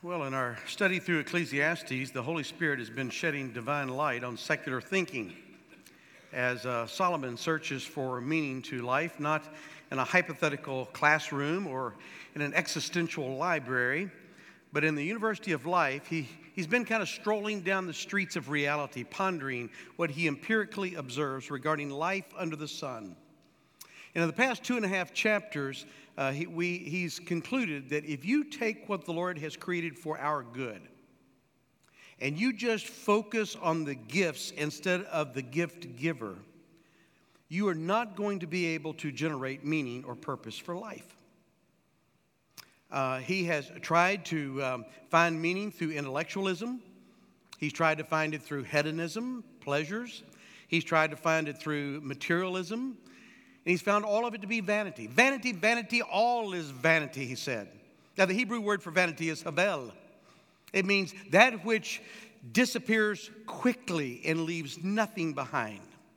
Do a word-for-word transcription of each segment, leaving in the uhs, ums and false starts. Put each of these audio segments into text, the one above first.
Well, in our study through Ecclesiastes, the Holy Spirit has been shedding divine light on secular thinking as uh, Solomon searches for meaning to life, not in a hypothetical classroom or in an existential library, but in the University of Life. He, he's been kind of strolling down the streets of reality, pondering what he empirically observes regarding life under the sun. And in the past two and a half chapters, uh, he, we, he's concluded that if you take what the Lord has created for our good, and you just focus on the gifts instead of the gift giver, you are not going to be able to generate meaning or purpose for life. Uh, he has tried to um, find meaning through intellectualism. He's tried to find it through hedonism, pleasures. He's tried to find it through materialism. And he's found all of it to be vanity. Vanity, vanity, all is vanity, he said. Now, the Hebrew word for vanity is havel. It means that which disappears quickly and leaves nothing behind.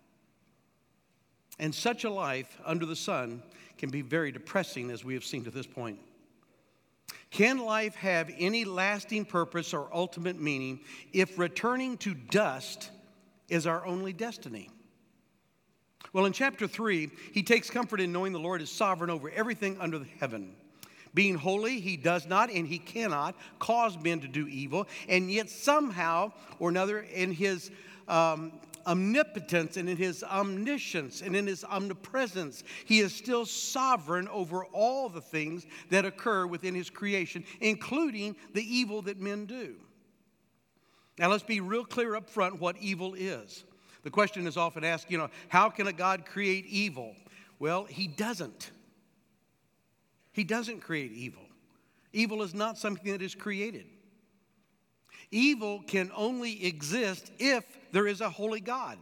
And such a life under the sun can be very depressing, as we have seen to this point. Can life have any lasting purpose or ultimate meaning if returning to dust is our only destiny? Well, in chapter three, he takes comfort in knowing the Lord is sovereign over everything under the heaven. Being holy, he does not and he cannot cause men to do evil, and yet somehow or another in his um, omnipotence and in his omniscience and in his omnipresence, he is still sovereign over all the things that occur within his creation, including the evil that men do. Now, let's be real clear up front what evil is. The question is often asked, you know, how can a God create evil? Well, he doesn't. He doesn't create evil. Evil is not something that is created. Evil can only exist if there is a holy God.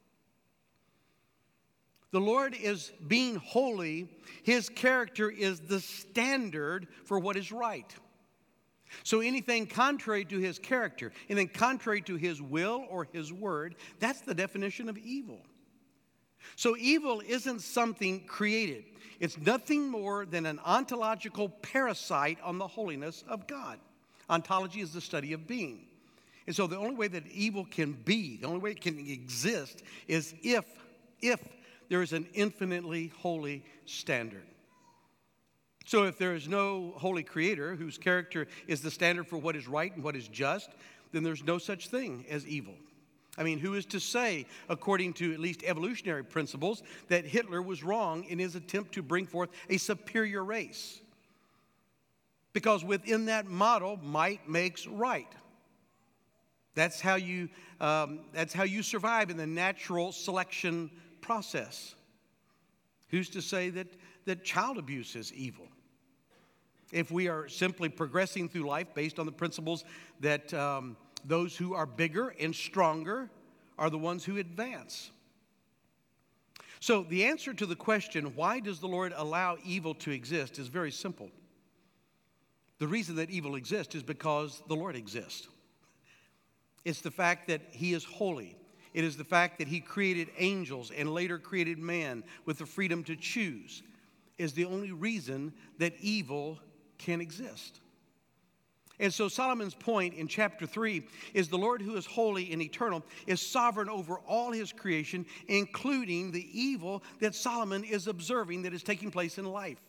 The Lord is being holy. His character is the standard for what is right. So anything contrary to his character, anything contrary to his will or his word, that's the definition of evil. So evil isn't something created. It's nothing more than an ontological parasite on the holiness of God. Ontology is the study of being. And so the only way that evil can be, the only way it can exist is if, if there is an infinitely holy standard. So if there is no holy creator whose character is the standard for what is right and what is just, then there's no such thing as evil. I mean, who is to say, according to at least evolutionary principles, that Hitler was wrong in his attempt to bring forth a superior race? Because within that model, might makes right. That's how you, um, that's how you survive in the natural selection process. Who's to say that, that child abuse is evil? If we are simply progressing through life based on the principles that um, those who are bigger and stronger are the ones who advance. So the answer to the question, why does the Lord allow evil to exist, is very simple. The reason that evil exists is because the Lord exists. It's the fact that he is holy. It is the fact that he created angels and later created man with the freedom to choose is the only reason that evil can exist. And so Solomon's point in chapter three is the Lord who is holy and eternal is sovereign over all his creation, including the evil that Solomon is observing that is taking place in life.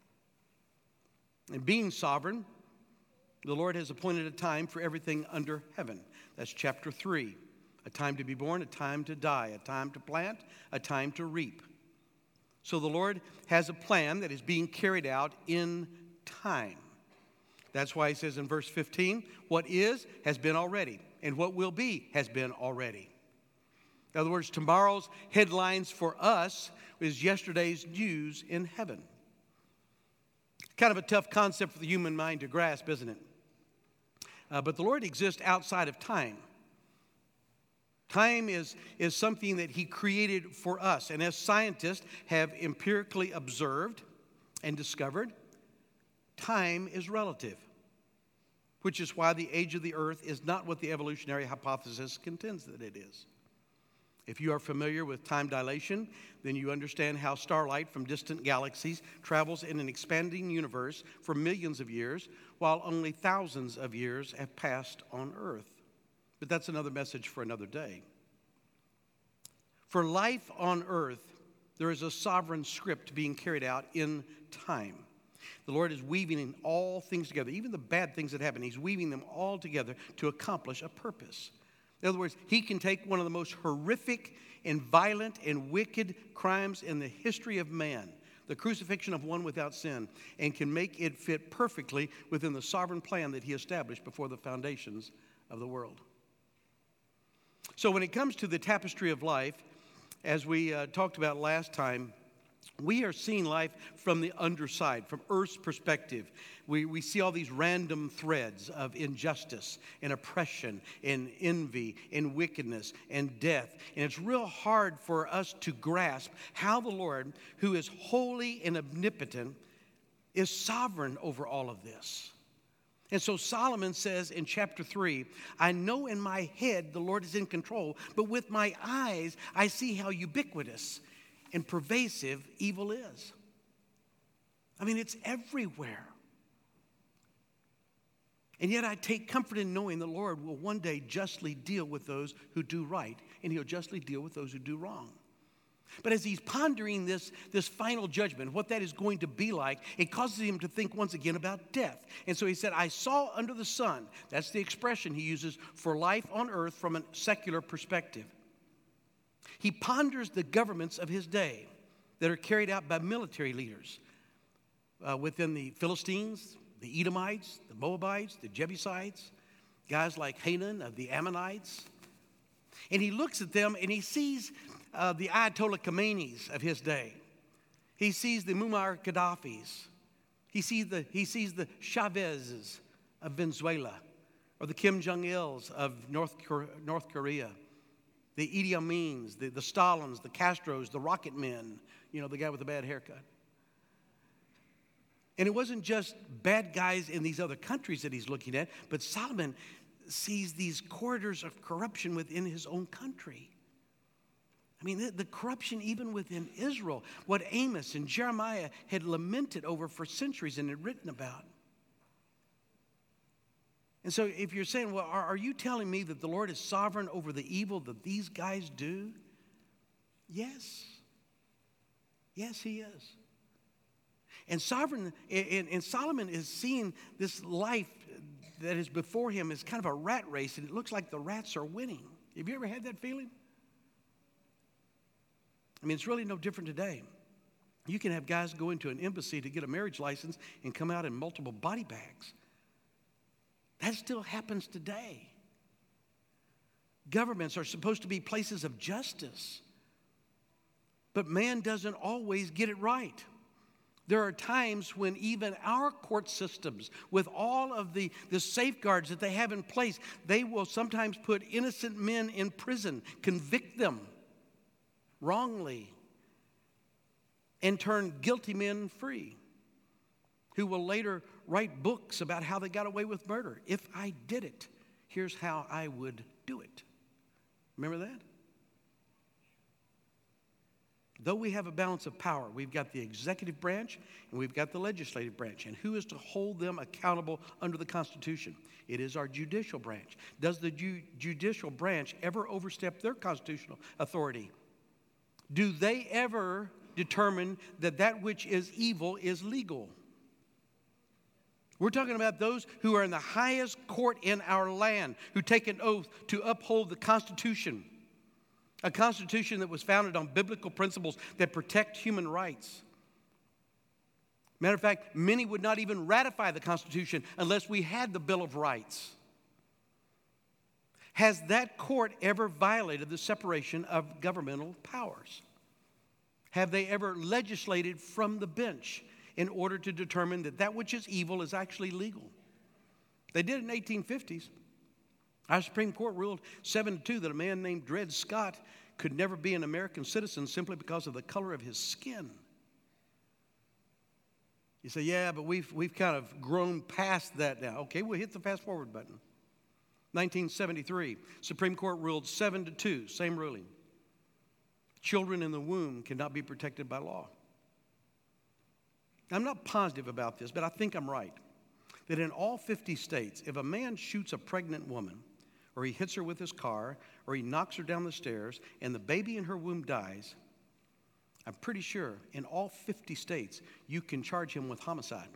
And being sovereign, the Lord has appointed a time for everything under heaven. That's chapter three. A time to be born, a time to die, a time to plant, a time to reap. So the Lord has a plan that is being carried out in time. That's why he says in verse fifteen, what is has been already, and what will be has been already. In other words, tomorrow's headlines for us is yesterday's news in heaven. Kind of a tough concept for the human mind to grasp, isn't it? Uh, but the Lord exists outside of time. Time is, is something that he created for us. And as scientists have empirically observed and discovered, time is relative, which is why the age of the earth is not what the evolutionary hypothesis contends that it is. If you are familiar with time dilation, then you understand how starlight from distant galaxies travels in an expanding universe for millions of years, while only thousands of years have passed on Earth. But that's another message for another day. For life on Earth, there is a sovereign script being carried out in time. The Lord is weaving all things together, even the bad things that happen. He's weaving them all together to accomplish a purpose. In other words, He can take one of the most horrific and violent and wicked crimes in the history of man, the crucifixion of one without sin, and can make it fit perfectly within the sovereign plan that He established before the foundations of the world. So when it comes to the tapestry of life, as we uh, talked about last time, we are seeing life from the underside, from Earth's perspective. We, we see all these random threads of injustice and oppression and envy and wickedness and death. And it's real hard for us to grasp how the Lord, who is holy and omnipotent, is sovereign over all of this. And so Solomon says in chapter three, I know in my head the Lord is in control, but with my eyes I see how ubiquitous and pervasive evil is. I mean, it's everywhere. And yet I take comfort in knowing the Lord will one day justly deal with those who do right, and He'll justly deal with those who do wrong. But as he's pondering this, this final judgment, what that is going to be like, it causes him to think once again about death. And so he said, I saw under the sun. That's the expression he uses for life on earth from a secular perspective. He ponders the governments of his day that are carried out by military leaders uh, within the Philistines, the Edomites, the Moabites, the Jebusites, guys like Hanan of the Ammonites. And he looks at them and he sees uh, the Ayatollah Khomeinis of his day. He sees the Muammar Gaddafis. He sees the, he sees the Chavezes of Venezuela, or the Kim Jong-ils of North, North Korea, the Idi Amins, the, the Stalins, the Castros, the Rocket Men, you know, the guy with the bad haircut. And it wasn't just bad guys in these other countries that he's looking at, but Solomon sees these corridors of corruption within his own country. I mean, the, the corruption even within Israel, what Amos and Jeremiah had lamented over for centuries and had written about. And so if you're saying, well, are, are you telling me that the Lord is sovereign over the evil that these guys do? Yes. Yes, He is. And sovereign, and, and Solomon is seeing this life that is before him as kind of a rat race, and it looks like the rats are winning. Have you ever had that feeling? I mean, it's really no different today. You can have guys go into an embassy to get a marriage license and come out in multiple body bags. That still happens today. Governments are supposed to be places of justice, but man doesn't always get it right. There are times when even our court systems, with all of the, the safeguards that they have in place, they will sometimes put innocent men in prison, convict them wrongly, and turn guilty men free, who will later write books about how they got away with murder. If I did it, here's how I would do it. Remember that? Though we have a balance of power, we've got the executive branch and we've got the legislative branch. And who is to hold them accountable under the Constitution? It is our judicial branch. Does the ju- judicial branch ever overstep their constitutional authority? Do they ever determine that that which is evil is legal? We're talking about those who are in the highest court in our land, who take an oath to uphold the Constitution. A Constitution that was founded on biblical principles that protect human rights. Matter of fact, many would not even ratify the Constitution unless we had the Bill of Rights. Has that court ever violated the separation of governmental powers? Have they ever legislated from the bench in order to determine that that which is evil is actually legal? They did it in the eighteen fifties. Our Supreme Court ruled seven to two that a man named Dred Scott could never be an American citizen simply because of the color of his skin. You say, yeah, but we've, we've kind of grown past that now. Okay, we'll hit the fast forward button. nineteen seventy-three, Supreme Court ruled seven to two, same ruling. Children in the womb cannot be protected by law. I'm not positive about this, but I think I'm right. That in all fifty states, if a man shoots a pregnant woman, or he hits her with his car, or he knocks her down the stairs, and the baby in her womb dies, I'm pretty sure in all fifty states, you can charge him with homicide.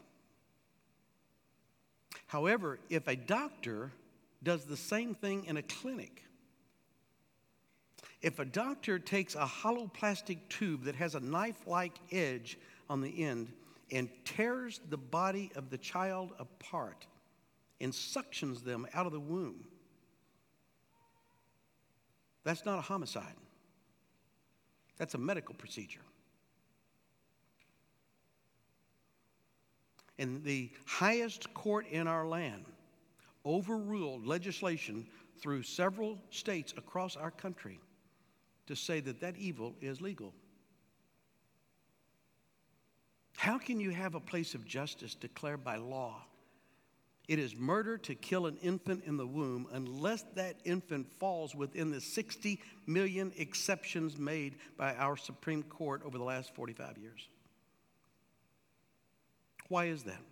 However, if a doctor does the same thing in a clinic, if a doctor takes a hollow plastic tube that has a knife-like edge on the end and tears the body of the child apart and suctions them out of the womb, that's not a homicide. That's a medical procedure. And the highest court in our land overruled legislation through several states across our country to say that that evil is legal. How can you have a place of justice declared by law? It is murder to kill an infant in the womb unless that infant falls within the sixty million exceptions made by our Supreme Court over the last forty-five years. Why is that?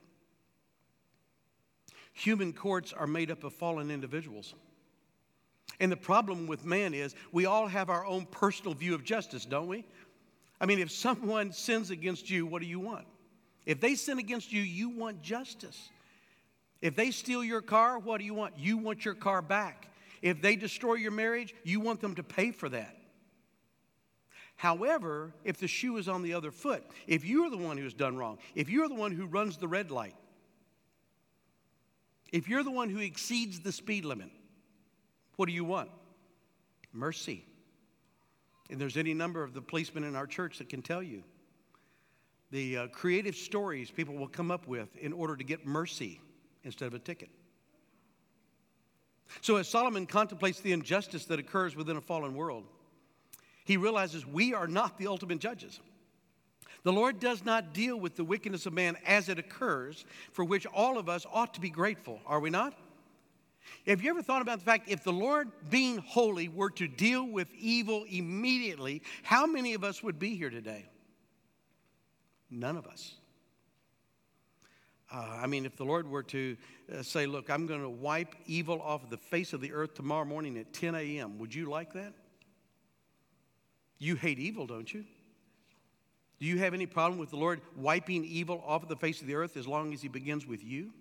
Human courts are made up of fallen individuals. And the problem with man is we all have our own personal view of justice, don't we? I mean, if someone sins against you, what do you want? If they sin against you, you want justice. If they steal your car, what do you want? You want your car back. If they destroy your marriage, you want them to pay for that. However, if the shoe is on the other foot, if you're the one who's done wrong, if you're the one who runs the red light, if you're the one who exceeds the speed limit, what do you want? Mercy. And there's any number of the policemen in our church that can tell you the uh, creative stories people will come up with in order to get mercy instead of a ticket. So as Solomon contemplates the injustice that occurs within a fallen world, he realizes we are not the ultimate judges. The Lord does not deal with the wickedness of man as it occurs, for which all of us ought to be grateful, are we not? Have you ever thought about the fact if the Lord, being holy, were to deal with evil immediately, how many of us would be here today? None of us. Uh, I mean, if the Lord were to uh, say, look, I'm going to wipe evil off of the face of the earth tomorrow morning at ten a.m., would you like that? You hate evil, don't you? Do you have any problem with the Lord wiping evil off of the face of the earth as long as he begins with you?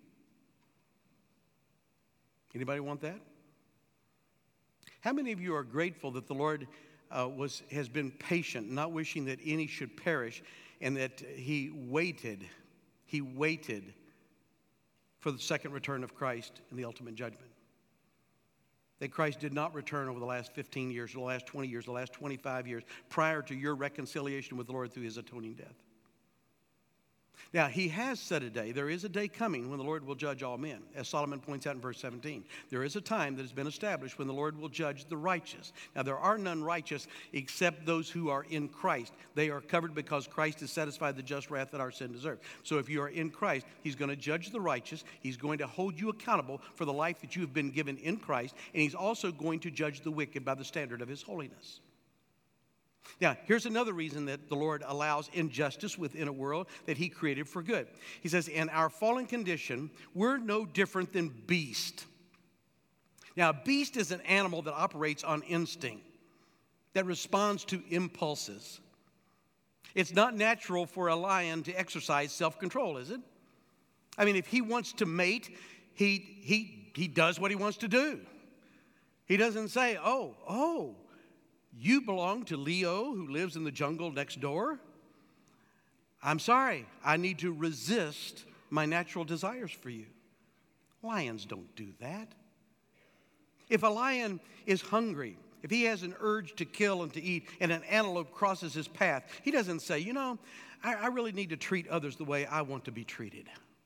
Anybody want that? How many of you are grateful that the Lord uh, was has been patient, not wishing that any should perish, and that he waited, he waited for the second return of Christ and the ultimate judgment? That Christ did not return over the last fifteen years, or the last twenty years, the last twenty-five years, prior to your reconciliation with the Lord through his atoning death. Now, he has set a day. There is a day coming when the Lord will judge all men, as Solomon points out in verse seventeen. There is a time that has been established when the Lord will judge the righteous. Now, there are none righteous except those who are in Christ. They are covered because Christ has satisfied the just wrath that our sin deserves. So if you are in Christ, he's going to judge the righteous. He's going to hold you accountable for the life that you have been given in Christ. And he's also going to judge the wicked by the standard of his holiness. Now, here's another reason that the Lord allows injustice within a world that he created for good. He says, in our fallen condition, we're no different than beast. Now, a beast is an animal that operates on instinct, that responds to impulses. It's not natural for a lion to exercise self-control, is it? I mean, if he wants to mate, he, he, he does what he wants to do. He doesn't say, oh, oh, you belong to Leo, who lives in the jungle next door. I'm sorry, I need to resist my natural desires for you. Lions don't do that. If a lion is hungry, if he has an urge to kill and to eat, and an antelope crosses his path, he doesn't say, you know, I, I really need to treat others the way I want to be treated.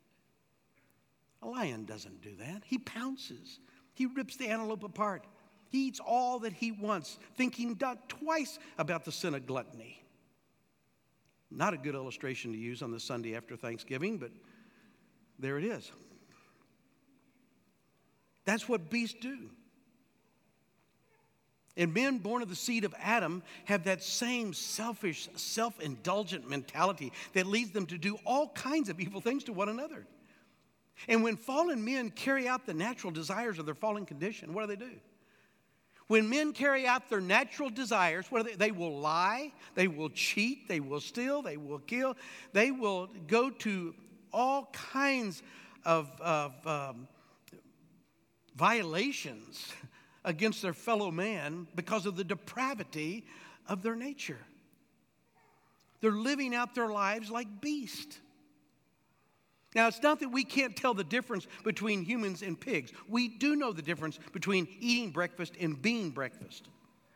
A lion doesn't do that. He pounces. He rips the antelope apart. He eats all that he wants, thinking not twice about the sin of gluttony. Not a good illustration to use on the Sunday after Thanksgiving, but there it is. That's what beasts do. And men born of the seed of Adam have that same selfish, self-indulgent mentality that leads them to do all kinds of evil things to one another. And when fallen men carry out the natural desires of their fallen condition, what do they do? When men carry out their natural desires, what do they, they will lie, they will cheat, they will steal, they will kill, they will go to all kinds of, of um, violations against their fellow man because of the depravity of their nature. They're living out their lives like beasts. Now, it's not that we can't tell the difference between humans and pigs. We do know the difference between eating breakfast and being breakfast.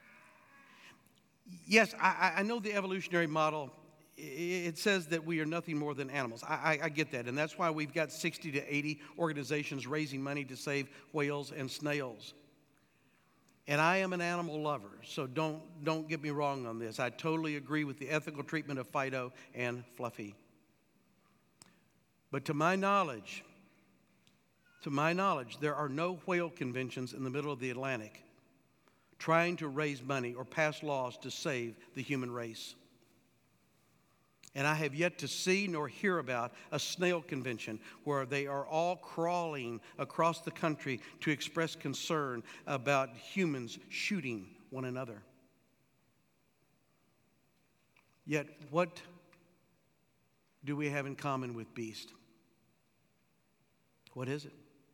Yes, I, I know the evolutionary model. It says that we are nothing more than animals. I, I, I get that, and that's why we've got sixty to eighty organizations raising money to save whales and snails. And I am an animal lover, so don't, don't get me wrong on this. I totally agree with the ethical treatment of Fido and Fluffy. But to my knowledge, to my knowledge, there are no whale conventions in the middle of the Atlantic trying to raise money or pass laws to save the human race. And I have yet to see nor hear about a snail convention where they are all crawling across the country to express concern about humans shooting one another. Yet, what do we have in common with beasts? What is it?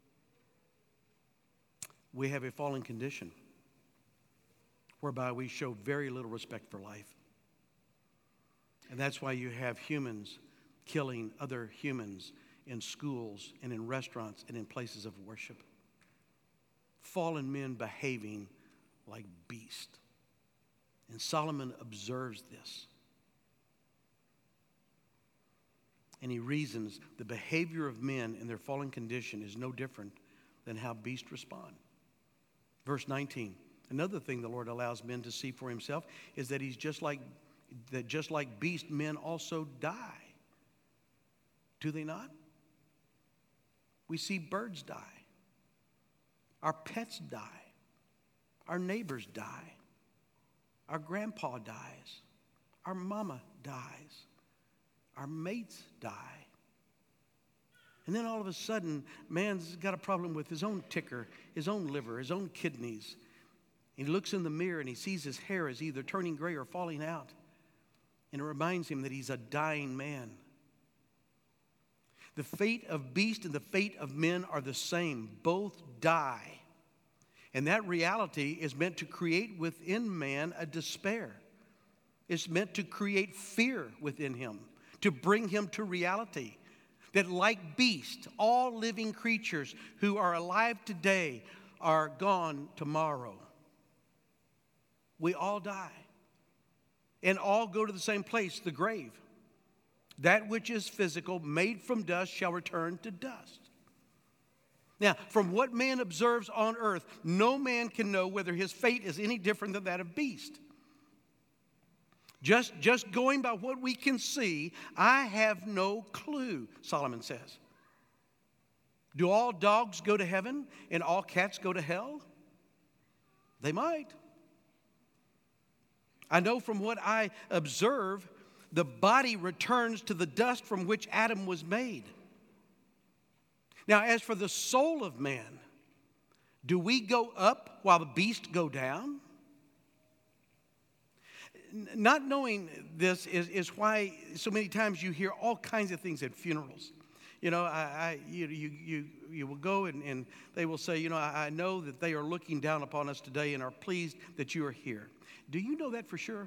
We have a fallen condition whereby we show very little respect for life. And that's why you have humans killing other humans in schools and in restaurants and in places of worship. Fallen men behaving like beasts. And Solomon observes this. And he reasons the behavior of men in their fallen condition is no different than how beasts respond. Verse nineteen, another thing the Lord allows men to see for himself is that he's just like that just like beasts, men also die. Do they not? We see birds die. Our pets die. Our neighbors die. Our grandpa dies. Our mama dies. Our mates die. And then all of a sudden, man's got a problem with his own ticker, his own liver, his own kidneys. And he looks in the mirror and he sees his hair is either turning gray or falling out. And it reminds him that he's a dying man. The fate of beasts and the fate of men are the same. Both die. And that reality is meant to create within man a despair. It's meant to create fear within him, to bring him to reality. That like beasts, all living creatures who are alive today are gone tomorrow. We all die. And all go to the same place, the grave. That which is physical, made from dust, shall return to dust. Now, from what man observes on earth, no man can know whether his fate is any different than that of beast. Just, just going by what we can see, I have no clue, Solomon says. Do all dogs go to heaven and all cats go to hell? They might. I know from what I observe, the body returns to the dust from which Adam was made. Now, as for the soul of man, do we go up while the beasts go down? Not knowing this is, is why so many times you hear all kinds of things at funerals. You know, I, I you, you, you, you will go and, and they will say, you know, I, I know that they are looking down upon us today and are pleased that you are here. Do you know that for sure?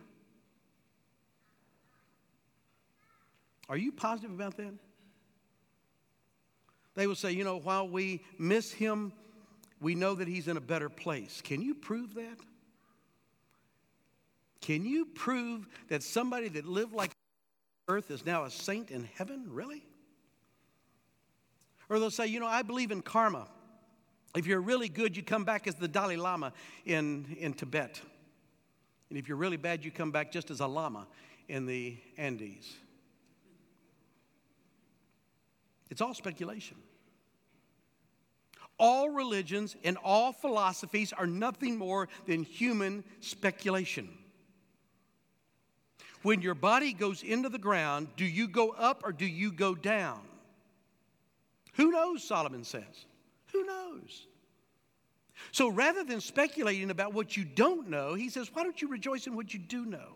Are you positive about that? They will say, you know, while we miss him, we know that he's in a better place. Can you prove that? Can you prove that somebody that lived like earth is now a saint in heaven? Really? Or they'll say, you know, I believe in karma. If you're really good, you come back as the Dalai Lama in, in Tibet. And if you're really bad, you come back just as a lama in the Andes. It's all speculation. All religions and all philosophies are nothing more than human speculation. When your body goes into the ground, do you go up or do you go down? Who knows, Solomon says. Who knows? So rather than speculating about what you don't know, he says, why don't you rejoice in what you do know?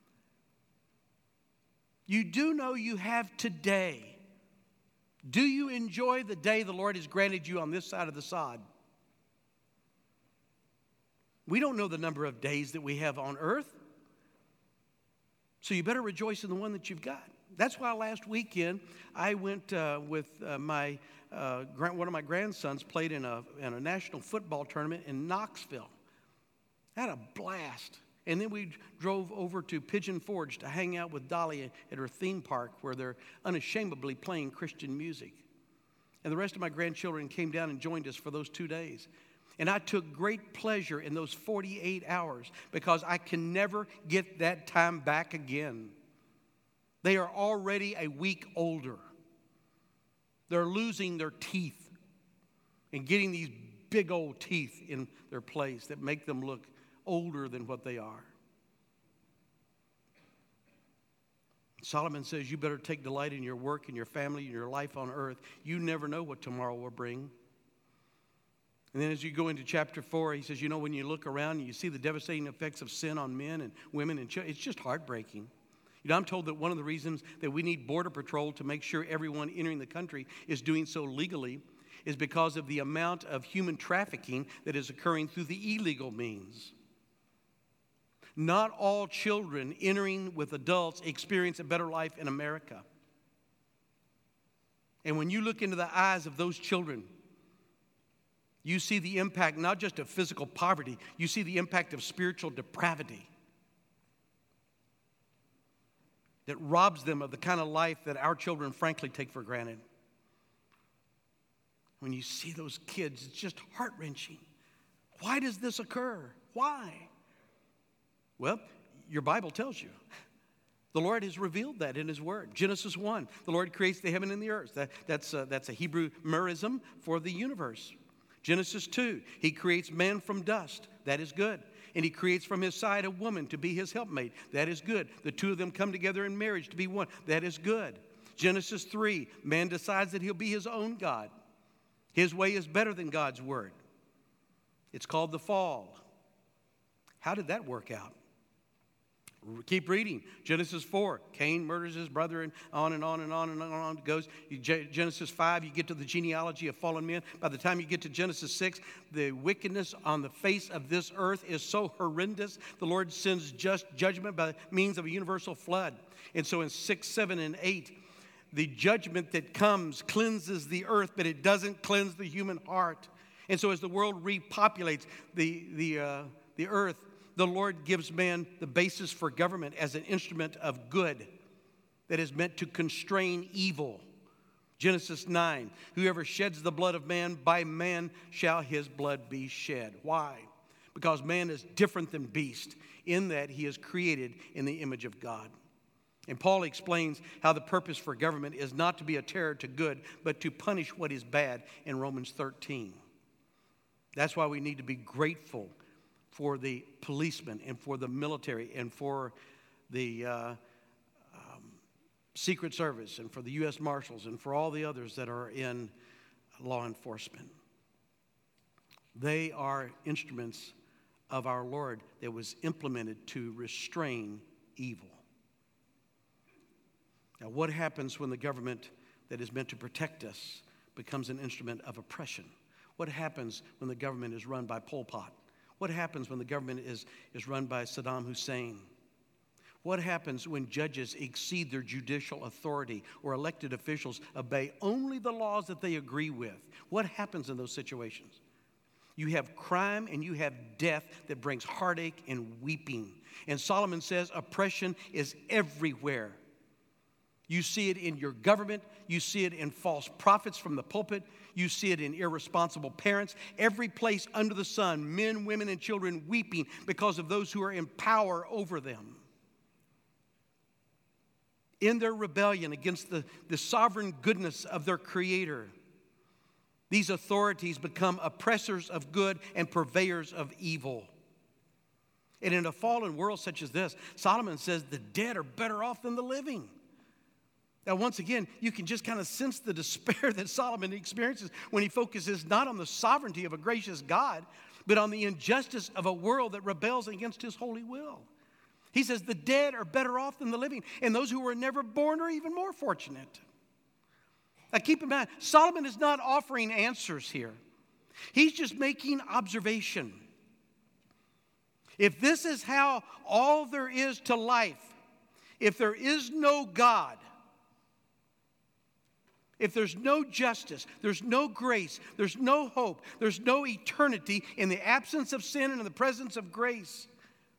You do know you have today. Do you enjoy the day the Lord has granted you on this side of the sod? We don't know the number of days that we have on earth. So you better rejoice in the one that you've got. That's why last weekend I went uh, with uh, my uh, one of my grandsons played in a in a national football tournament in Knoxville. I had a blast. And then we drove over to Pigeon Forge to hang out with Dolly at her theme park where they're unashamedly playing Christian music. And the rest of my grandchildren came down and joined us for those two days. And I took great pleasure in those forty-eight hours because I can never get that time back again. They are already a week older. They're losing their teeth and getting these big old teeth in their place that make them look older than what they are. Solomon says you better take delight in your work and your family and your life on earth. You never know what tomorrow will bring. And then as you go into chapter four, he says, you know, when you look around and you see the devastating effects of sin on men and women and children, it's just heartbreaking. You know, I'm told that one of the reasons that we need Border Patrol to make sure everyone entering the country is doing so legally is because of the amount of human trafficking that is occurring through the illegal means. Not all children entering with adults experience a better life in America. And when you look into the eyes of those children, you see the impact not just of physical poverty, you see the impact of spiritual depravity that robs them of the kind of life that our children frankly take for granted. When you see those kids, it's just heart-wrenching. Why does this occur? Why? Well, your Bible tells you. The Lord has revealed that in His Word. Genesis one, the Lord creates the heaven and the earth. That, that's, a, that's a Hebrew merism for the universe. Genesis two, He creates man from dust. That is good. And He creates from his side a woman to be his helpmate. That is good. The two of them come together in marriage to be one. That is good. Genesis three, man decides that he'll be his own God. His way is better than God's word. It's called the fall. How did that work out? Keep reading. Genesis four, Cain murders his brother, and on and on and on and on and on it goes. Genesis five, you get to the genealogy of fallen men. By the time you get to Genesis six, the wickedness on the face of this earth is so horrendous, the Lord sends just judgment by means of a universal flood. And so in six, seven, and eight, the judgment that comes cleanses the earth, but it doesn't cleanse the human heart. And so as the world repopulates the, the, uh, the earth, the Lord gives man the basis for government as an instrument of good that is meant to constrain evil. Genesis nine, whoever sheds the blood of man, by man shall his blood be shed. Why? Because man is different than beast in that he is created in the image of God. And Paul explains how the purpose for government is not to be a terror to good, but to punish what is bad in Romans thirteen. That's why we need to be grateful for the policemen and for the military and for the uh, um, Secret Service and for the U S Marshals and for all the others that are in law enforcement. They are instruments of our Lord that was implemented to restrain evil. Now, what happens when the government that is meant to protect us becomes an instrument of oppression? What happens when the government is run by Pol Pot? What happens when the government is, is run by Saddam Hussein? What happens when judges exceed their judicial authority or elected officials obey only the laws that they agree with? What happens in those situations? You have crime and you have death that brings heartache and weeping. And Solomon says oppression is everywhere. You see it in your government. You see it in false prophets from the pulpit. You see it in irresponsible parents. Every place under the sun, men, women, and children weeping because of those who are in power over them. In their rebellion against the, the sovereign goodness of their Creator. These authorities become oppressors of good and purveyors of evil. And in a fallen world such as this, Solomon says the dead are better off than the living. Now, once again, you can just kind of sense the despair that Solomon experiences when he focuses not on the sovereignty of a gracious God, but on the injustice of a world that rebels against his holy will. He says the dead are better off than the living, and those who were never born are even more fortunate. Now, keep in mind, Solomon is not offering answers here. He's just making observation. If this is how all there is to life, if there is no God, if there's no justice, there's no grace, there's no hope, there's no eternity in the absence of sin and in the presence of grace,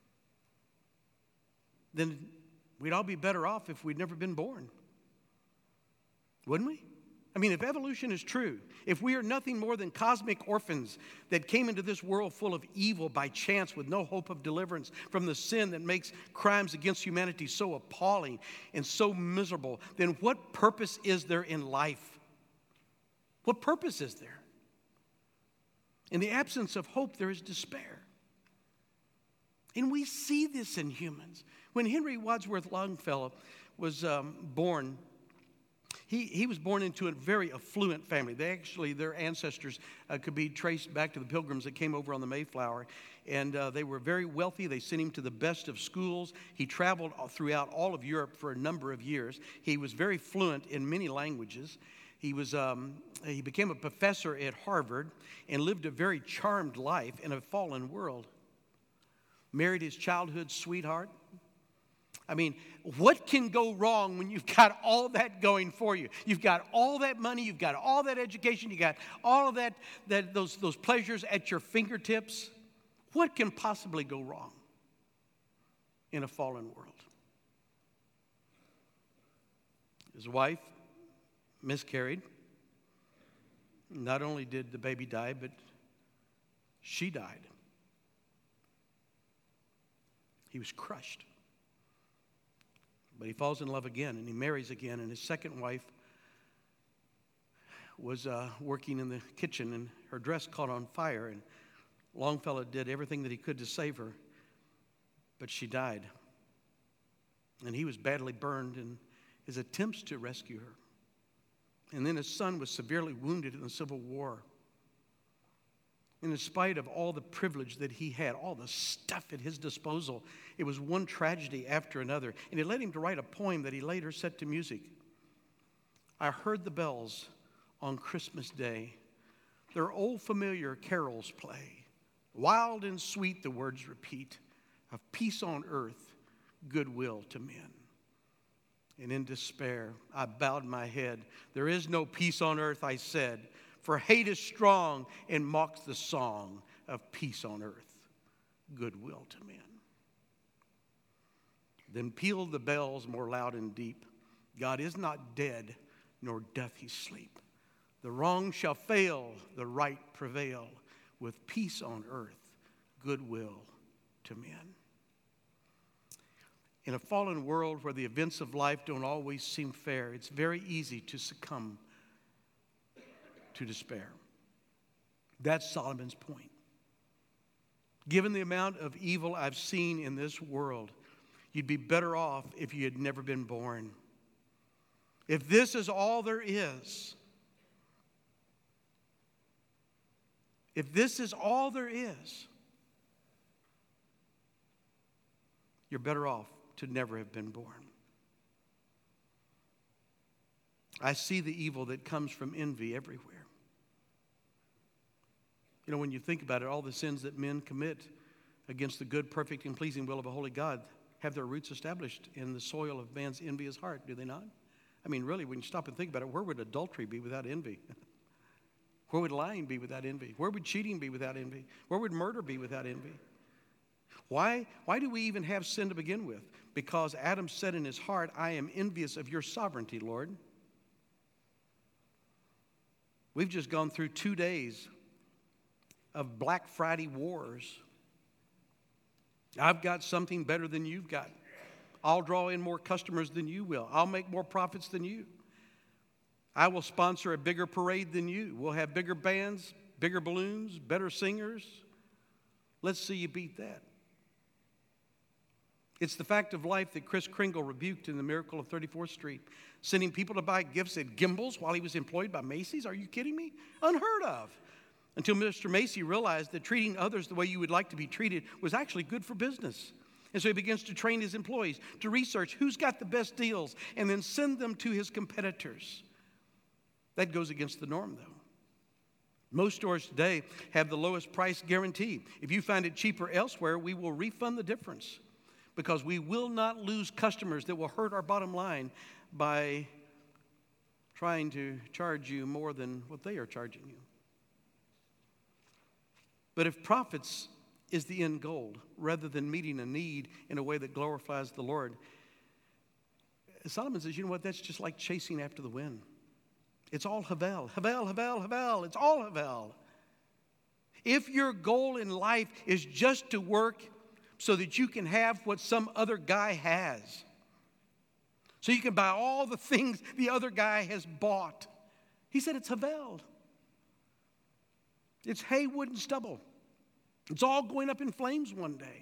then we'd all be better off if we'd never been born. Wouldn't we? I mean, if evolution is true, if we are nothing more than cosmic orphans that came into this world full of evil by chance with no hope of deliverance from the sin that makes crimes against humanity so appalling and so miserable, then what purpose is there in life? What purpose is there? In the absence of hope, there is despair. And we see this in humans. When Henry Wadsworth Longfellow was um, born, He, he was born into a very affluent family. They actually, their ancestors uh, could be traced back to the Pilgrims that came over on the Mayflower. And uh, they were very wealthy. They sent him to the best of schools. He traveled throughout all of Europe for a number of years. He was very fluent in many languages. He, was, um, he became a professor at Harvard and lived a very charmed life in a fallen world. Married his childhood sweetheart. I mean, what can go wrong when you've got all that going for you? You've got all that money, you've got all that education, you've got all of that, that those, those pleasures at your fingertips. What can possibly go wrong in a fallen world? His wife miscarried. Not only did the baby die, but she died. He was crushed. But he falls in love again, and he marries again, and his second wife was uh, working in the kitchen, and her dress caught on fire, and Longfellow did everything that he could to save her, but she died. And he was badly burned in his attempts to rescue her. And then his son was severely wounded in the Civil War. And in spite of all the privilege that he had, all the stuff at his disposal, it was one tragedy after another. And it led him to write a poem that he later set to music. I heard the bells on Christmas Day, their old familiar carols play. Wild and sweet the words repeat, of peace on earth, goodwill to men. And in despair, I bowed my head. There is no peace on earth, I said, for hate is strong and mocks the song of peace on earth, goodwill to men. Then pealed the bells more loud and deep. God is not dead, nor doth he sleep. The wrong shall fail, the right prevail, with peace on earth, goodwill to men. In a fallen world where the events of life don't always seem fair, it's very easy to succumb to despair. That's Solomon's point. Given the amount of evil I've seen in this world, you'd be better off if you had never been born. If this is all there is, if this is all there is, you're better off to never have been born. I see the evil that comes from envy everywhere. You know, when you think about it, all the sins that men commit against the good, perfect, and pleasing will of a holy God have their roots established in the soil of man's envious heart, do they not? I mean, really, when you stop and think about it, where would adultery be without envy? Where would lying be without envy? Where would cheating be without envy? Where would murder be without envy? Why, why do we even have sin to begin with? Because Adam said in his heart, I am envious of your sovereignty, Lord. We've just gone through two days of Black Friday wars. I've got something better than you've got. I'll draw in more customers than you will. I'll make more profits than you. I will sponsor a bigger parade than you. We'll have bigger bands, bigger balloons, better singers. Let's see you beat that. It's the fact of life that Kris Kringle rebuked in The Miracle of thirty-fourth Street, sending people to buy gifts at Gimbel's while he was employed by Macy's. Are you kidding me? Unheard of. Until Mister Macy realized that treating others the way you would like to be treated was actually good for business. And so he begins to train his employees to research who's got the best deals and then send them to his competitors. That goes against the norm, though. Most stores today have the lowest price guarantee. If you find it cheaper elsewhere, we will refund the difference because we will not lose customers that will hurt our bottom line by trying to charge you more than what they are charging you. But if profits is the end goal, rather than meeting a need in a way that glorifies the Lord, Solomon says, you know what, that's just like chasing after the wind. It's all Havel, Havel, Havel, Havel. It's all Havel. If your goal in life is just to work so that you can have what some other guy has, so you can buy all the things the other guy has bought, he said it's Havel. It's hay, wood, and stubble. It's all going up in flames one day.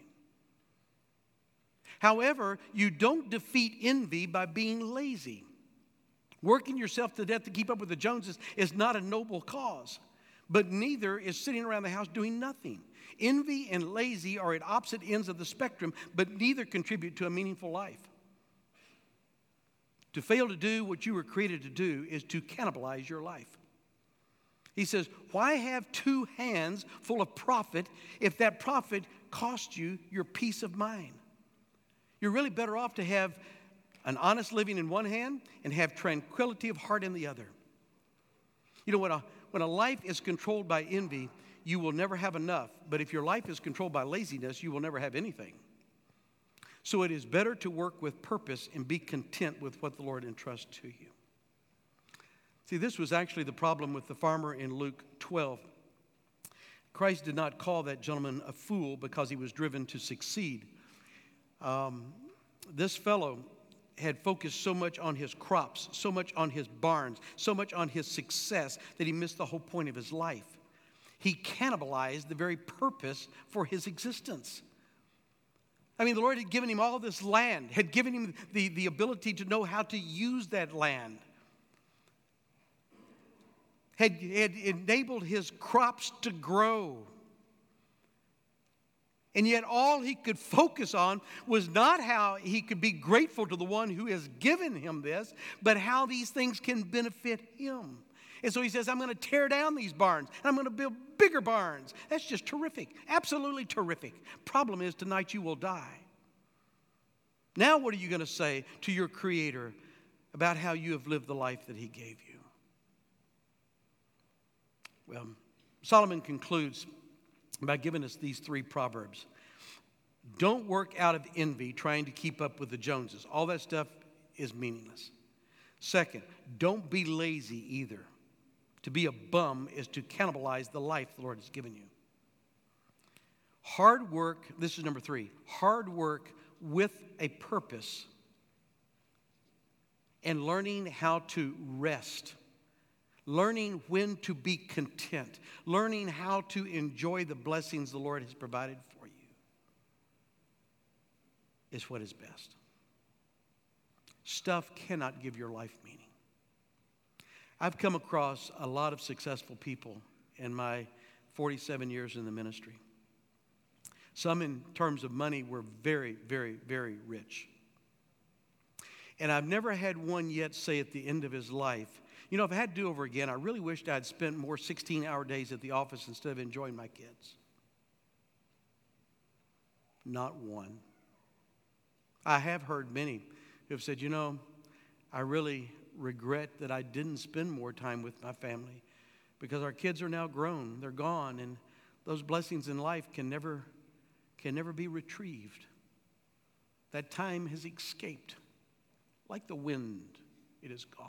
However, you don't defeat envy by being lazy. Working yourself to death to keep up with the Joneses is not a noble cause, but neither is sitting around the house doing nothing. Envy and lazy are at opposite ends of the spectrum, but neither contribute to a meaningful life. To fail to do what you were created to do is to cannibalize your life. He says, why have two hands full of profit if that profit costs you your peace of mind? You're really better off to have an honest living in one hand and have tranquility of heart in the other. You know, when a, when a life is controlled by envy, you will never have enough. But if your life is controlled by laziness, you will never have anything. So it is better to work with purpose and be content with what the Lord entrusts to you. See, this was actually the problem with the farmer in Luke twelve. Christ did not call that gentleman a fool because he was driven to succeed. Um, this fellow had focused so much on his crops, so much on his barns, so much on his success that he missed the whole point of his life. He cannibalized the very purpose for his existence. I mean, the Lord had given him all this land, had given him the, the ability to know how to use that land, had, had enabled his crops to grow. And yet all he could focus on was not how he could be grateful to the one who has given him this, but how these things can benefit him. And so he says, I'm going to tear down these barns, and I'm going to build bigger barns. That's just terrific. Absolutely terrific. Problem is, tonight you will die. Now what are you going to say to your Creator about how you have lived the life that he gave you? Well, Solomon concludes by giving us these three proverbs. Don't work out of envy trying to keep up with the Joneses. All that stuff is meaningless. Second, don't be lazy either. To be a bum is to cannibalize the life the Lord has given you. Hard work, this is number three, hard work with a purpose and learning how to rest. Learning when to be content. Learning how to enjoy the blessings the Lord has provided for you is what is best. Stuff cannot give your life meaning. I've come across a lot of successful people in my forty-seven years in the ministry. Some in terms of money were very, very, very rich. And I've never had one yet say at the end of his life, you know, if I had to do over again, I really wished I'd spent more sixteen-hour days at the office instead of enjoying my kids. Not one. I have heard many who have said, you know, I really regret that I didn't spend more time with my family because our kids are now grown. They're gone, and those blessings in life can never, can never be retrieved. That time has escaped. Like the wind, it is gone.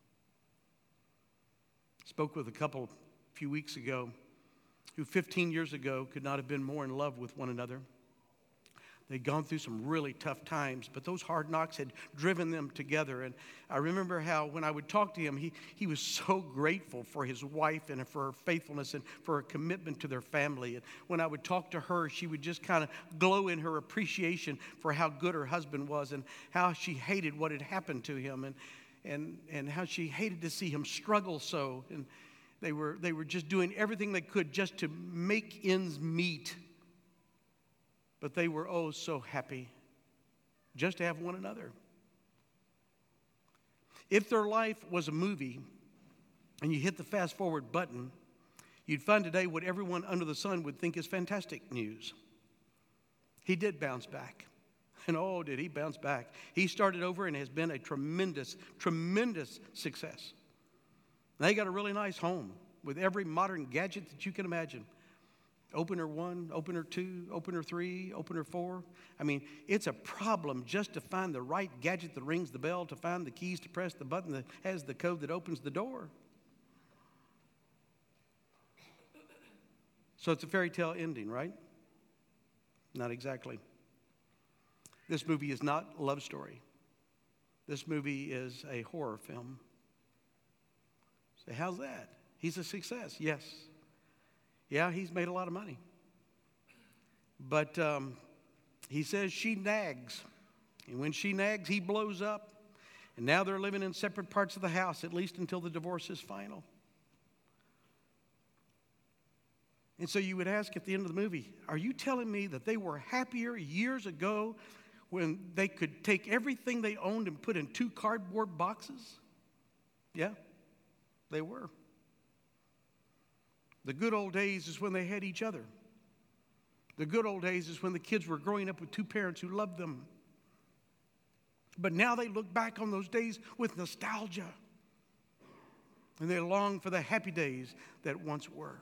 Spoke with a couple a few weeks ago who fifteen years ago could not have been more in love with one another. They'd gone through some really tough times, but those hard knocks had driven them together. And I remember how when I would talk to him, he, he was so grateful for his wife and for her faithfulness and for her commitment to their family. And when I would talk to her, she would just kind of glow in her appreciation for how good her husband was and how she hated what had happened to him and, and, and how she hated to see him struggle so. And they were, they were just doing everything they could just to make ends meet. But they were, oh, so happy just to have one another. If their life was a movie and you hit the fast forward button, you'd find today what everyone under the sun would think is fantastic news. He did bounce back. And oh, did he bounce back. He started over and has been a tremendous, tremendous success. They got a really nice home with every modern gadget that you can imagine. Opener one, opener two, opener three, opener four. I mean, it's a problem just to find the right gadget that rings the bell, to find the keys to press the button that has the code that opens the door. So it's a fairy tale ending, right? Not exactly. This movie is not a love story. This movie is a horror film. So how's that? He's a success, yes. Yeah, he's made a lot of money. But um, he says she nags. And when she nags, he blows up. And now they're living in separate parts of the house, at least until the divorce is final. And so you would ask at the end of the movie, are you telling me that they were happier years ago when they could take everything they owned and put in two cardboard boxes? Yeah, they were. The good old days is when they had each other. The good old days is when the kids were growing up with two parents who loved them. But now they look back on those days with nostalgia. And they long for the happy days that once were.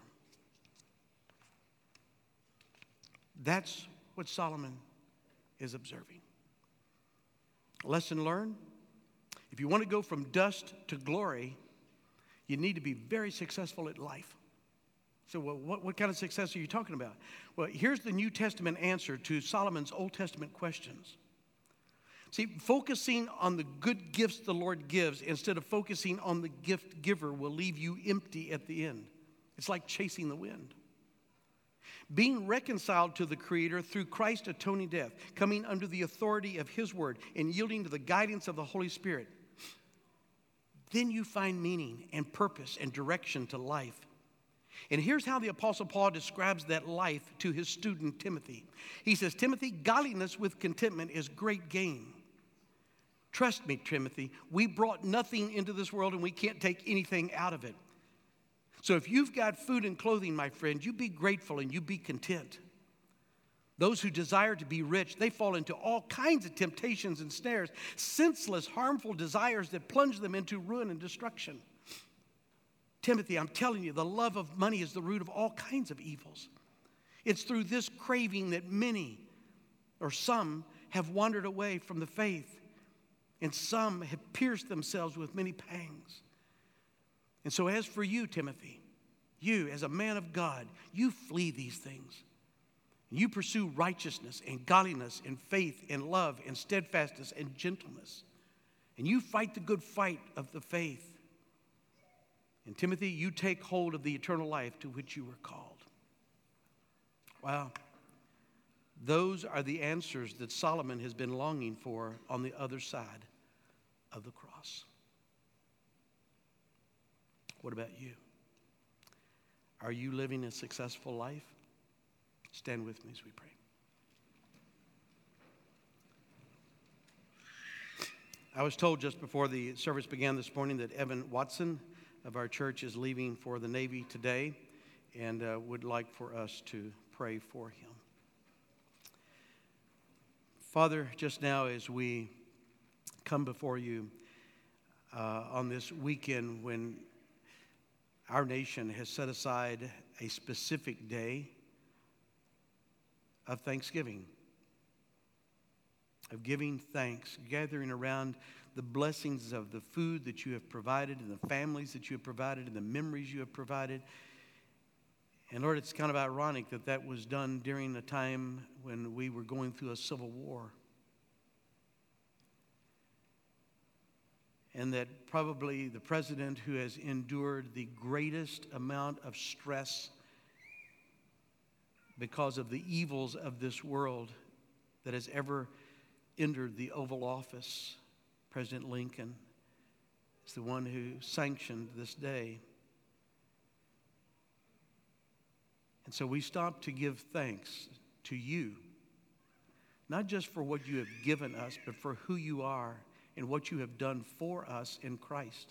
That's what Solomon is observing. Lesson learned. If you want to go from dust to glory, you need to be very successful at life. So well, what, what kind of success are you talking about? Well, here's the New Testament answer to Solomon's Old Testament questions. See, focusing on the good gifts the Lord gives instead of focusing on the gift giver will leave you empty at the end. It's like chasing the wind. Being reconciled to the Creator through Christ's atoning death, coming under the authority of His Word and yielding to the guidance of the Holy Spirit, then you find meaning and purpose and direction to life. And here's how the Apostle Paul describes that life to his student Timothy. He says, Timothy, godliness with contentment is great gain. Trust me, Timothy, we brought nothing into this world and we can't take anything out of it. So if you've got food and clothing, my friend, you be grateful and you be content. Those who desire to be rich, they fall into all kinds of temptations and snares, senseless, harmful desires that plunge them into ruin and destruction. Timothy, I'm telling you, the love of money is the root of all kinds of evils. It's through this craving that many, or some, have wandered away from the faith, and some have pierced themselves with many pangs. And so as for you, Timothy, you, as a man of God, you flee these things. You pursue righteousness and godliness and faith and love and steadfastness and gentleness. And you fight the good fight of the faith. And Timothy, you take hold of the eternal life to which you were called. Wow. Those are the answers that Solomon has been longing for on the other side of the cross. What about you? Are you living a successful life? Stand with me as we pray. I was told just before the service began this morning that Evan Watson of our church is leaving for the Navy today and uh, would like for us to pray for him. Father, just now as we come before you uh, on this weekend when our nation has set aside a specific day of thanksgiving, of giving thanks, gathering around the blessings of the food that you have provided and the families that you have provided and the memories you have provided And Lord, it's kind of ironic that that was done during a time when we were going through a civil war. And that probably the president who has endured the greatest amount of stress because of the evils of this world that has ever entered the Oval Office, President Lincoln, is the one who sanctioned this day. And so we stop to give thanks to you, not just for what you have given us, but for who you are and what you have done for us in Christ.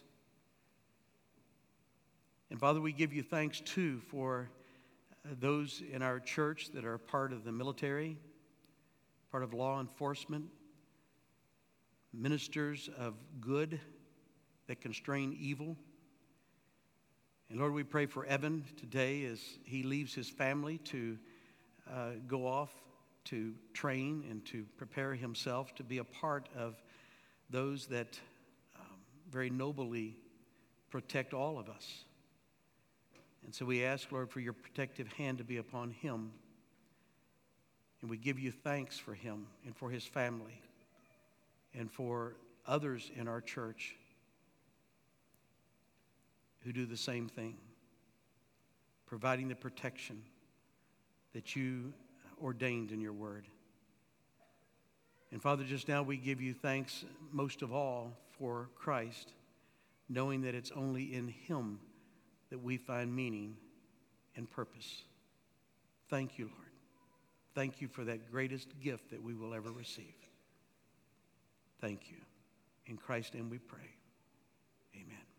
And Father, we give you thanks too for those in our church that are part of the military, part of law enforcement, ministers of good that constrain evil. And Lord, we pray for Evan today as he leaves his family to uh, go off to train and to prepare himself to be a part of those that um, very nobly protect all of us. And so we ask, Lord, for your protective hand to be upon him. And we give you thanks for him and for his family and for others in our church who do the same thing, providing the protection that you ordained in your word. And Father, just now we give you thanks most of all for Christ, knowing that it's only in him that we find meaning and purpose. Thank you, Lord. Thank you for that greatest gift that we will ever receive. Thank you. In Christ's name we pray. Amen.